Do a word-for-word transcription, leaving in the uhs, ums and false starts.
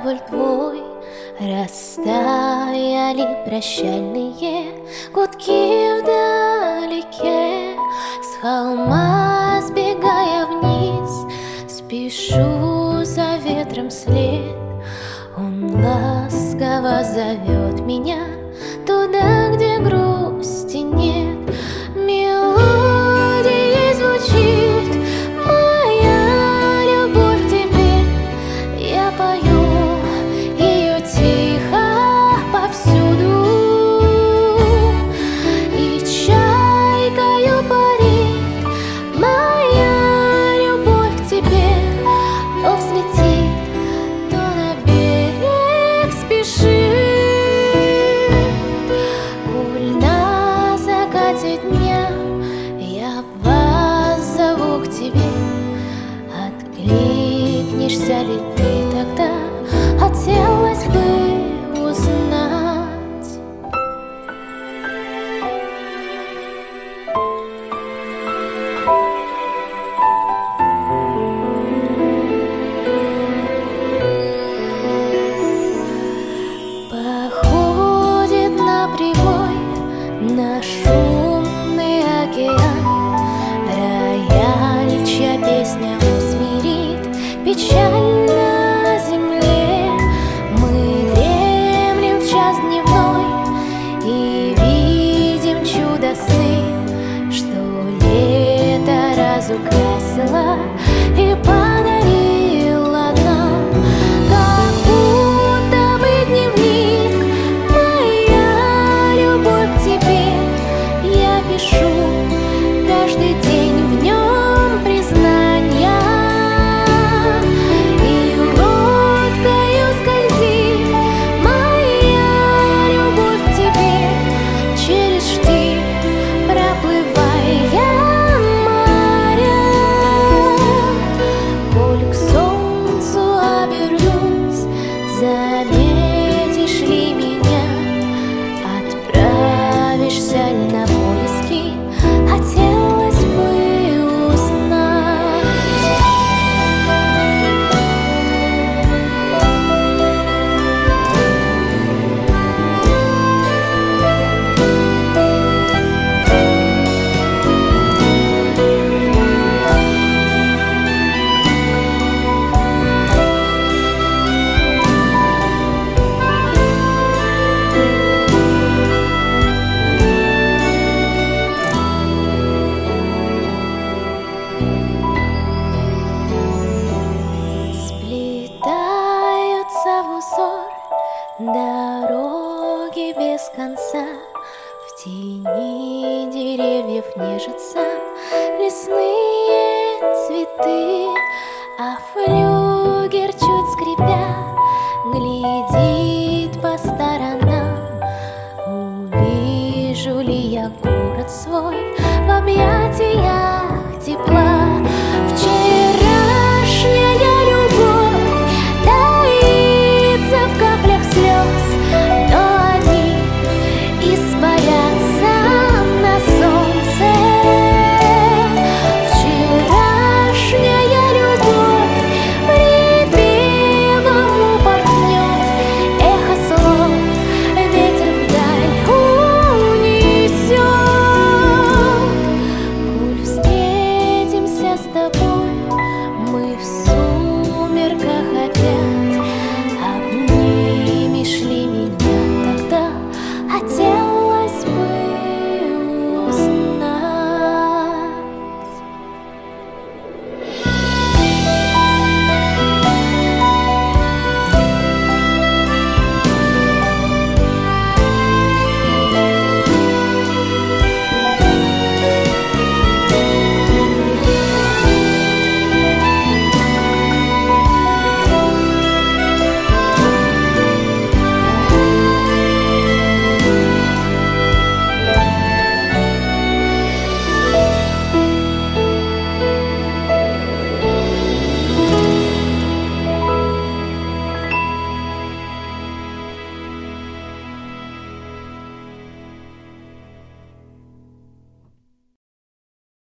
корабль твой. Растаяли прощальные гудки вдалеке. С холма сбегая вниз, спешу за ветром вслед. Он ласково зовет меня туда, где грусти нет. Мелодией звучит моя любовь к тебе. Я пою ее тихо повсюду, и чайкою парит моя любовь к тебе. То взлетит, то на берег спешит. Коль на закате дня я вас зову к тебе, откликнешься ли ты тогда? Хотелось бы узнать. Походит на прибой, на шумный океан, рояль, чья песня усмирит печаль на земле. Мы дремлем в час дневной и видим чудо сны, что лето разукрасило и подарило нам. Как будто бы дневник, моя любовь к тебе. Я пишу каждый день в нем признания, и лодкою скользит моя любовь к тебе. Через штиль проплывая моря, коль к солнцу обернусь, заметишь ли меня? Отправишься ли на поиски? Хотелось бы узнать. Сплетаются в узор дороги без конца, в тени деревьев нежатся лесные цветы, а флюгер, чуть скрипя, глядит по сторонам. Увижу ли я город свой в объятиях